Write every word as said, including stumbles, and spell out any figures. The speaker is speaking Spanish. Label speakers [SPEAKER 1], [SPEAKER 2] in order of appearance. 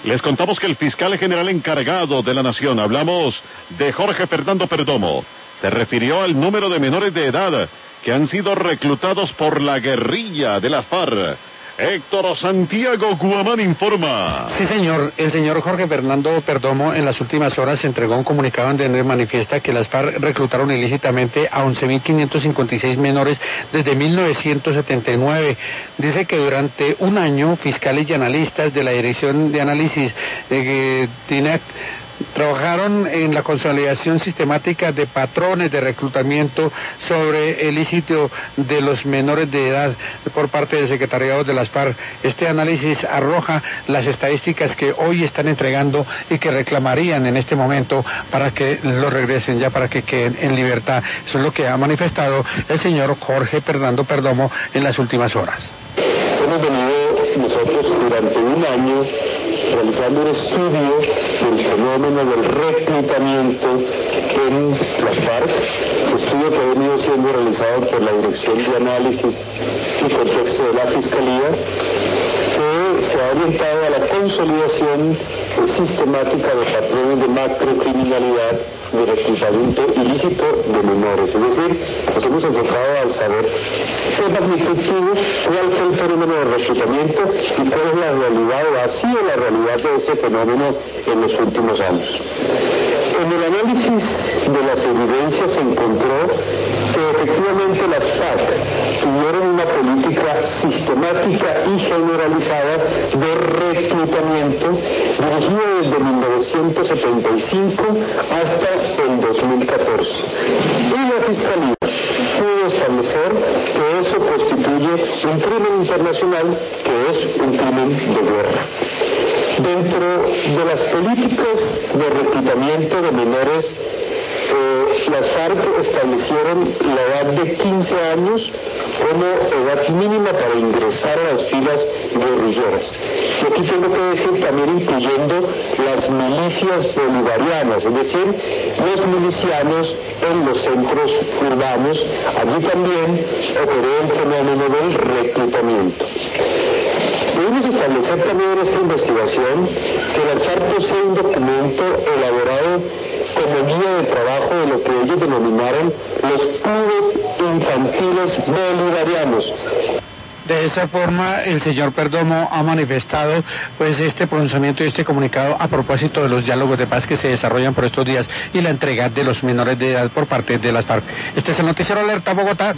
[SPEAKER 1] Les contamos que el fiscal general encargado de la nación, hablamos de Jorge Fernando Perdomo, se refirió al número de menores de edad que han sido reclutados por la guerrilla de las FARC. Héctor Santiago Guamán informa.
[SPEAKER 2] Sí, señor. El señor Jorge Fernando Perdomo en las últimas horas entregó un comunicado en donde manifiesta que las FARC reclutaron ilícitamente a once mil quinientos cincuenta y seis menores desde mil novecientos setenta y nueve. Dice que durante un año fiscales y analistas de la Dirección de Análisis de DINAC trabajaron en la consolidación sistemática de patrones de reclutamiento sobre el ilícito de los menores de edad por parte del secretariado de las FARC. Este análisis arroja las estadísticas que hoy están entregando y que reclamarían en este momento para que lo regresen ya, para que queden en libertad. Eso es lo que ha manifestado el señor Jorge Fernando Perdomo en las últimas horas.
[SPEAKER 3] Hemos venido nosotros durante un año realizando un estudio del fenómeno del reclutamiento en las FARC, estudio que ha venido siendo realizado por la Dirección de Análisis y Contexto de la Fiscalía, que se ha orientado a la consolidación sistemática de patrones de macrocriminalidad de reclutamiento ilícito de menores. Es decir, nos hemos enfocado al saber qué magnitud tuvo, cuál fue el fenómeno de reclutamiento y cuál es la realidad o ha sido la realidad de ese fenómeno en los últimos años. En el análisis de las evidencias se encontró que efectivamente las FARC tuvieron una política sistemática y generalizada de reclutamiento dirigida desde mil novecientos setenta y cinco hasta el dos mil catorce. Y la Fiscalía pudo establecer que eso constituye un crimen internacional, que es un crimen de guerra. Dentro de las políticas de reclutamiento de menores, eh, las FARC establecieron la edad de quince años como edad mínima para ingresar a las filas guerrilleras. Y aquí tengo que decir también incluyendo las milicias bolivarianas, es decir, los milicianos en los centros urbanos. Allí también operó el fenómeno del reclutamiento. Debemos establecer también en esta investigación que la FARC posee un documento elaborado como guía de trabajo de lo que ellos denominaron los clubes infantiles bolivarianos.
[SPEAKER 2] De esa forma, el señor Perdomo ha manifestado pues este pronunciamiento y este comunicado a propósito de los diálogos de paz que se desarrollan por estos días y la entrega de los menores de edad por parte de las FARC. Este es el Noticiero Alerta Bogotá.